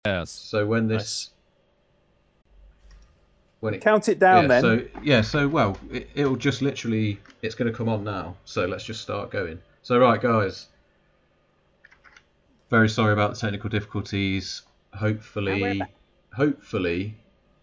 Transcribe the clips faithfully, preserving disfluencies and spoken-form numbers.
Yes. So when this, Nice. when it Count it down yeah, then. so yeah, so well, it, it'll just literally, it's going to come on now. So let's just start going. So right, guys, very sorry about the technical difficulties. Hopefully, hopefully,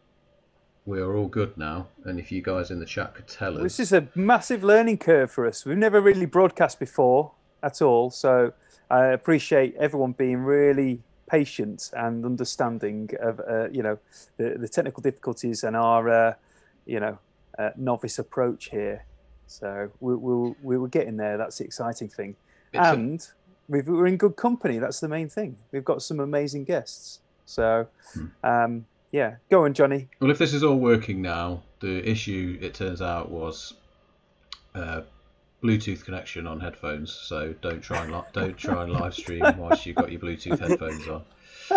we are all good now. And if you guys in the chat could tell us, This is a massive learning curve for us. We've never really broadcast before at all, so I appreciate everyone being really patient and understanding of uh, you know the, the technical difficulties and our uh, you know uh, novice approach here. So we, we'll we were getting there. That's the exciting thing, It's a- and we've, we're in good company. That's the main thing. We've got some amazing guests. So um, yeah, go on, Johnny. well, if this is all working now, the issue it turns out was uh, Bluetooth connection on headphones. So don't try and li- don't try and live stream whilst you've got your Bluetooth headphones on.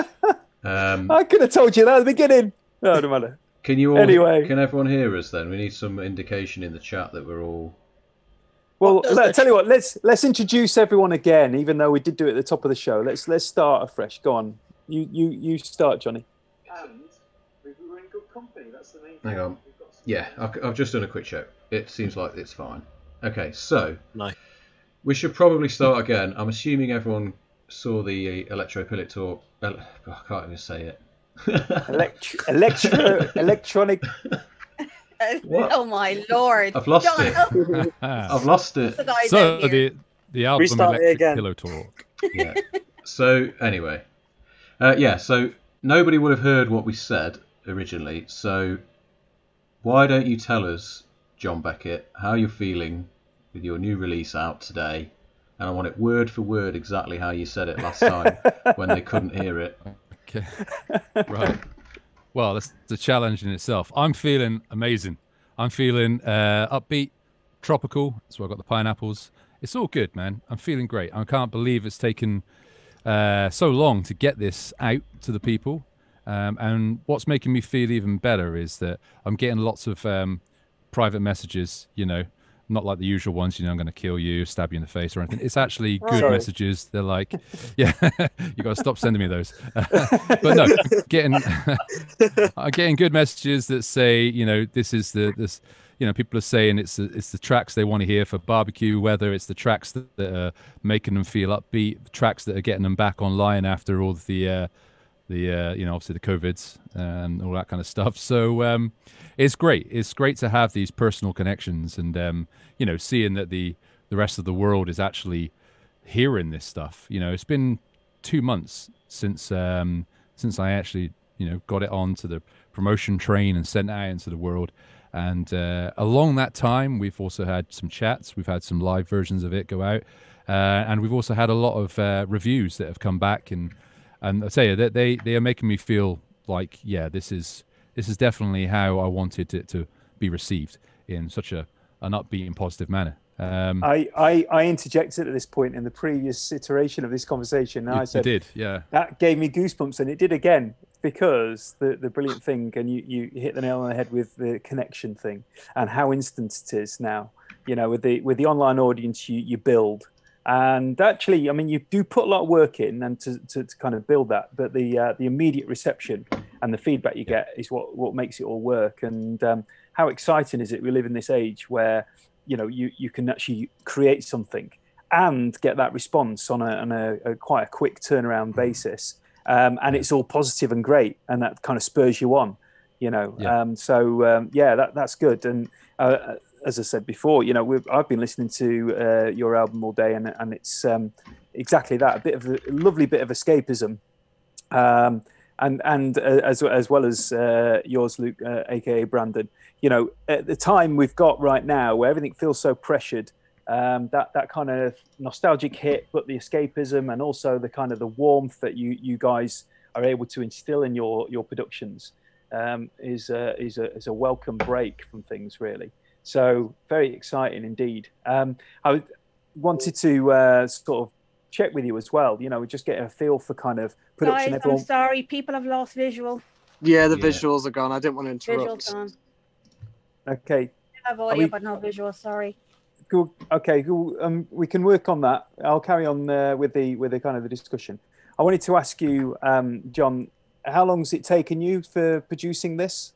Um, I could have told you that at the beginning. No, it doesn't matter. Can you all? Anyway. Can everyone hear us? Then we need some indication in the chat that we're all. Well, What does let, the- tell you what. Let's let's introduce everyone again, even though we did do it at the top of the show. Let's let's start afresh. Go on. You you you start, Johnny. And we were in good company. That's the main thing. Hang on. Yeah, I've I've just done a quick check. It seems like it's fine. Okay, so Nice. we should probably start again. I'm assuming everyone saw the uh, Electro Talk. El- oh, I can't even say it. Elect- electro electronic. What? Oh my lord! I've lost John, it. oh, I've lost it. the guy So down here. the the album Restart it Electric again. Pillow Talk. Yeah. So anyway, uh, yeah. So nobody would have heard what we said originally. So why don't you tell us, John Beckett, how you're feeling with your new release out today? And I want it word for word exactly how you said it last time when they couldn't hear it. Okay. Right. Well, that's the challenge in itself. I'm feeling amazing. I'm feeling uh, upbeat, tropical. That's why I got the pineapples. It's all good, man. I'm feeling great. I can't believe it's taken uh, so long to get this out to the people. Um, and what's making me feel even better is that I'm getting lots of um, private messages, you know, not like the usual ones, you know, I'm going to kill you, stab you in the face or anything. It's actually good Sorry. messages. They're like, yeah, you got to stop sending me those. But no, getting, I'm getting good messages that say, you know, this is the, this, you know, people are saying it's the, it's the tracks they want to hear for barbecue weather. It's the tracks that, that are making them feel upbeat, tracks that are getting them back online after all the, uh, the uh, you know, obviously the COVIDs and all that kind of stuff. So um, it's great. It's great to have these personal connections and, um, you know, seeing that the, the rest of the world is actually hearing this stuff. You know, it's been two months since um, since I actually, you know, got it onto the promotion train and sent it out into the world. And uh, along that time, we've also had some chats. We've had some live versions of it go out. Uh, and we've also had a lot of uh, reviews that have come back and, And I tell you that they, they are making me feel like, yeah, this is this is definitely how I wanted it to be received in such a an upbeat and positive manner. Um, I, I I interjected at this point in the previous iteration of this conversation, and you, I said you did, yeah. that gave me goosebumps, and it did again because the the brilliant thing, and you you hit the nail on the head with the connection thing and how instant it is now. You know, with the with the online audience you you build. And actually, I mean, you do put a lot of work in and to, to, to kind of build that, but the uh, the immediate reception and the feedback you get is what, what makes it all work. And um, how exciting is it? We live in this age where, you know, you, you can actually create something and get that response on a, on a, a quite a quick turnaround basis. Um, and it's all positive and great. And that kind of spurs you on, you know. Yeah. Um, so, um, yeah, that that's good. And uh, as I said before, you know, we've, I've been listening to uh, your album all day, and and it's um, exactly that—a bit of a lovely bit of escapism, um, and and uh, as as well as uh, yours, Luke, uh, aka Brandon. You know, at the time we've got right now, where everything feels so pressured, um, that that kind of nostalgic hit, but the escapism and also the kind of the warmth that you you guys are able to instill in your your productions um, is a, is a is a welcome break from things, really. So very exciting indeed. Um, I wanted to uh, sort of check with you as well. You know, just get a feel for kind of production. Guys, Everyone, I'm sorry. People have lost visual. Yeah, the Yeah. visuals are gone. I didn't want to interrupt. Visuals gone. okay, I have Are audio, we- but no visual. Sorry. cool. Okay, cool. Um, we can work on that. I'll carry on uh, with the with the kind of the discussion. I wanted to ask you, um, John. how long's it taken you for producing this?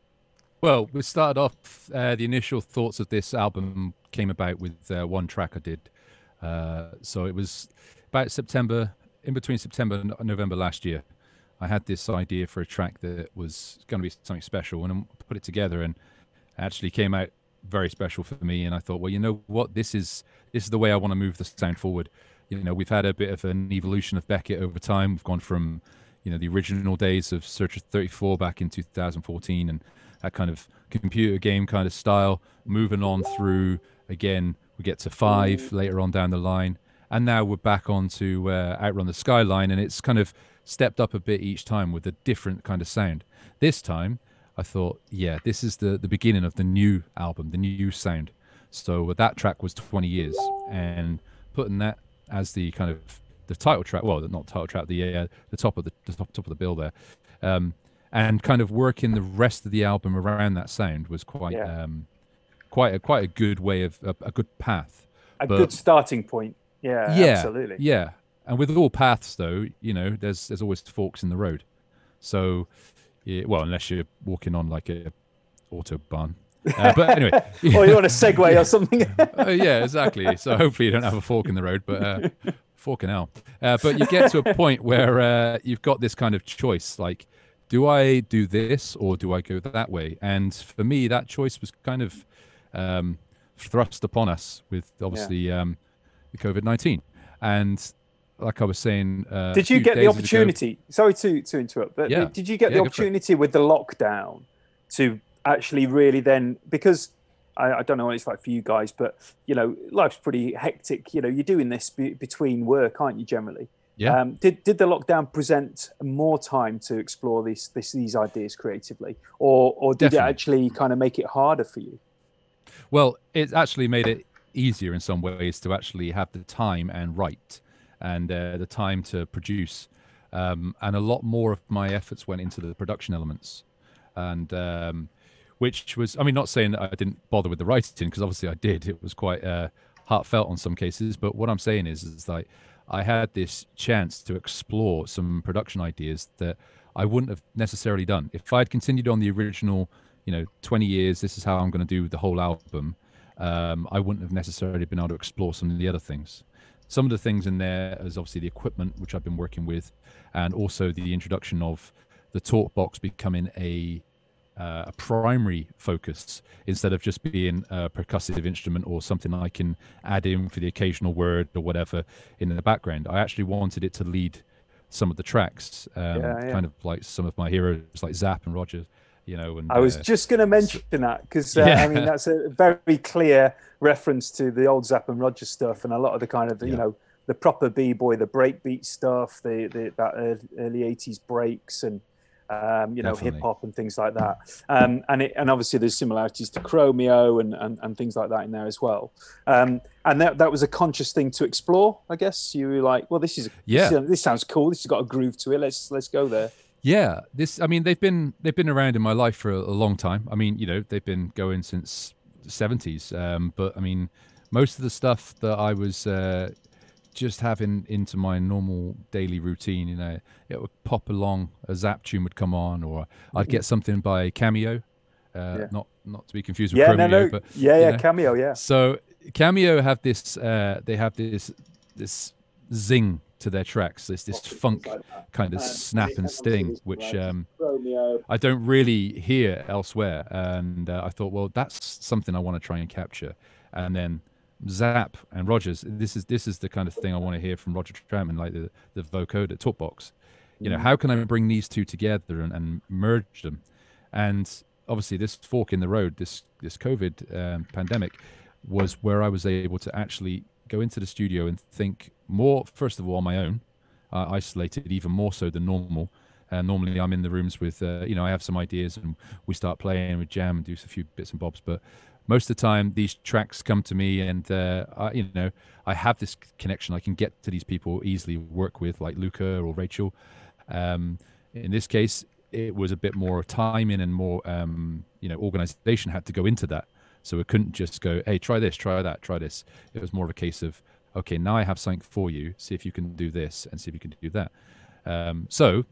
Well, we started off. Uh, the initial thoughts of this album came about with uh, one track I did. Uh, so it was about September, in between September and November last year. I had this idea for a track that was going to be something special, and I put it together, and it actually came out very special for me. And I thought, well, you know what, this is this is the way I want to move the sound forward. You know, we've had a bit of an evolution of Beckett over time. We've gone from, you know, the original days of Searcher thirty-four back in two thousand fourteen, and that kind of computer game kind of style, moving on through, again, we get to Five later on down the line, and now we're back on to uh, Outrun the Skyline, and it's kind of stepped up a bit each time with a different kind of sound. This time, I thought, yeah, this is the, the beginning of the new album, the new sound. So that track was twenty years, and putting that as the kind of the title track, well, not title track, the uh, the top of the, the top, top of the bill there, um, and kind of working the rest of the album around that sound was quite Yeah. um, quite a quite a good way of a, a good path. A But- good starting point. Yeah, yeah, absolutely. Yeah, and with all paths, though, you know, there's there's always forks in the road. So, yeah, well, unless you're walking on like a autobahn. Uh, but anyway, Or you want a segue or something? uh, yeah, exactly. So hopefully you don't have a fork in the road, but uh, fork in hell. Uh, but you get to a point where uh, you've got this kind of choice, like, do I do this or do I go that way? And for me, that choice was kind of um, thrust upon us with obviously um, the COVID nineteen. And like I was saying, uh, Did a you few get the days ago- opportunity? Sorry to, to interrupt, but Yeah. did you get Yeah, the go for it. opportunity with the lockdown to actually really then, because I, I don't know what it's like for you guys, but you know, life's pretty hectic. You know, you're doing this be, between work, aren't you? Generally, Yeah. Um, did did the lockdown present more time to explore these this, these ideas creatively, or or did Definitely. it actually kind of make it harder for you? Well, it's actually made it easier in some ways to actually have the time and write and uh, the time to produce. Um, and a lot more of my efforts went into the production elements. And um, which was, I mean, not saying that I didn't bother with the writing, because obviously I did. It was quite uh, heartfelt on some cases. But what I'm saying is, is like I had this chance to explore some production ideas that I wouldn't have necessarily done. If I'd continued on the original, you know, twenty years, this is how I'm going to do the whole album, um, I wouldn't have necessarily been able to explore some of the other things. Some of the things in there is obviously the equipment, which I've been working with, and also the introduction of the talk box becoming a uh, a primary focus instead of just being a percussive instrument or something I can add in for the occasional word or whatever in the background. I actually wanted it to lead some of the tracks, um, Yeah, yeah. kind of like some of my heroes like Zapp and Rogers, you know. And I was uh, just going to mention that because uh, Yeah. I mean that's a very clear reference to the old Zapp and Rogers stuff, and a lot of the kind of the, you Yeah. know, the proper b-boy, the breakbeat stuff, the, the that early, early eighties breaks and um, you know, Definitely. hip hop and things like that. Um, and it, and obviously there's similarities to Chromeo and, and, and things like that in there as well. Um, and that that was a conscious thing to explore, I guess. You were like, well, this is Yeah. this, is- this sounds cool. This has got a groove to it. Let's let's go there. Yeah, this. I mean, they've been they've been around in my life for a, a long time. I mean, you know, they've been going since the seventies. Um, but I mean, most of the stuff that I was uh, just having into my normal daily routine, you know, it would pop along, a Zapp tune would come on, or I'd get something by Cameo. Uh, Yeah. Not not to be confused with Yeah, Chromeo, no, no, but yeah, you yeah, know. Cameo, yeah. So Cameo have this. Uh, they have this this zing to their tracks. This this funk kind of snap and sting, which um, I don't really hear elsewhere. And uh, I thought, well, that's something I want to try and capture. And then Zapp and Rogers, this is this is the kind of thing I want to hear from Roger Troutman, like the the vocoder talkbox. You know, how can I bring these two together and, and merge them? And obviously, this fork in the road, this this COVID um, pandemic, was where I was able to actually go into the studio and think more. First of all, on my own, uh, isolated even more so than normal. Uh, normally, I'm in the rooms with, uh, you know, I have some ideas and we start playing, we jam and do a few bits and bobs. But most of the time, these tracks come to me, and uh, I, you know, I have this connection. I can get to these people easily, work with like Luca or Rachel. Um, in this case, it was a bit more timing and more, um, you know, organization had to go into that. So it couldn't just go, hey, try this, try that, try this. It was more of a case of, okay, now I have something for you. See if you can do this and see if you can do that. Um, so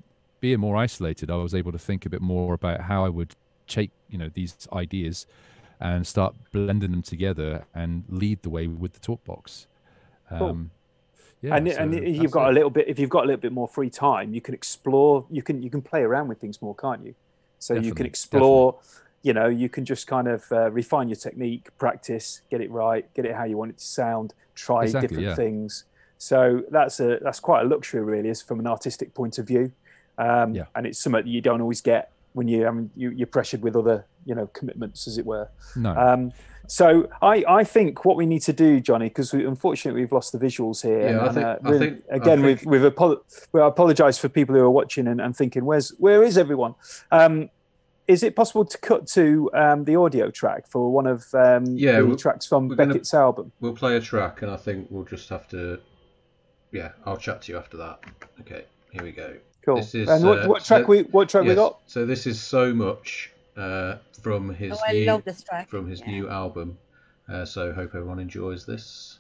being more isolated, I was able to think a bit more about how I would take, you know, these ideas and start blending them together and lead the way with the talk box. Um, Cool. Yeah, and so and you've that's got it. a little bit. If you've got a little bit more free time, you can explore. You can you can play around with things more, can't you? So you can Definitely, explore. You know, you can just kind of uh, refine your technique, practice, get it right, get it how you want it to sound, try Exactly, different yeah. things. So that's a that's quite a luxury, really, is from an artistic point of view. Um, Yeah. And it's something that you don't always get when you I mean you, you're pressured with other, you know, commitments, as it were. No. Um, so I, I think what we need to do, Johnny, because we, unfortunately we've lost the visuals here. Yeah, I and, think- uh, I we're- think- I again think- we've we've apo- we apologise for people who are watching and, and thinking, where's where is everyone? Um, is it possible to cut to um, the audio track for one of um, Yeah, the we're- tracks from we're gonna- Beckett's album? We'll play a track, and I think we'll just have to. Yeah, I'll chat to you after that. Okay, here we go. Cool. This is, and what, uh, what track so- we what track we Yes, got? So this is So Much uh, from his Oh, I new love this track. from his Yeah. new album. Uh, so hope everyone enjoys this.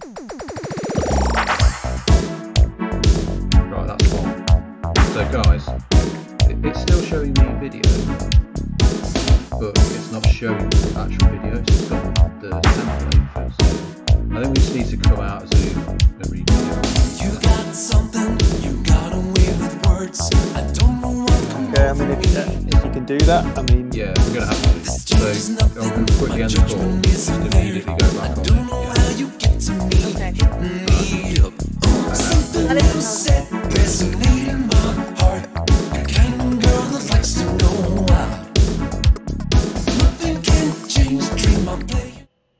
Right, that's on. So guys, it, it's still showing me video, but it's not showing the actual video. It's just got the template first. I think we just need to come out of Zoom and redo it. You got something, you got away with words. I don't know what come Okay, I mean if, uh, if you can do that, I mean Yeah, we're going to have to. So I'm going to quickly end the call, just immediately go back on don't it. know Yeah. how you get to me. Okay. Me up. Oh, something I you listen said resonate in my heart. The kind of girl that likes to know why. Nothing can change the dream I play.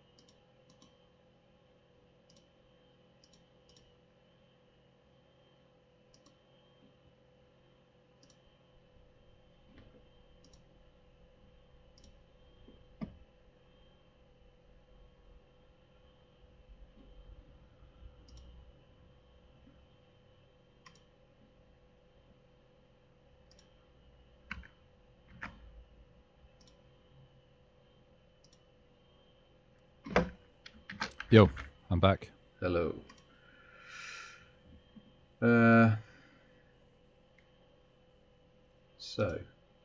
Yo, I'm back. Hello. Uh, so.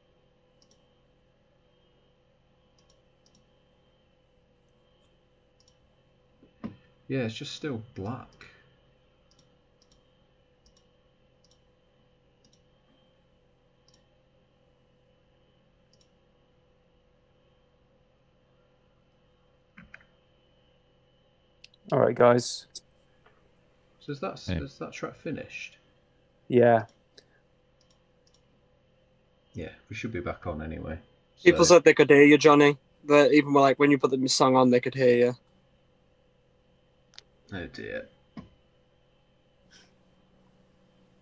Yeah, it's just still black. all right, guys. So is that Yeah. is that track finished? Yeah. Yeah, we should be back on anyway. People So- said they could hear you, Johnny. That even like when you put the song on, they could hear you. Oh dear.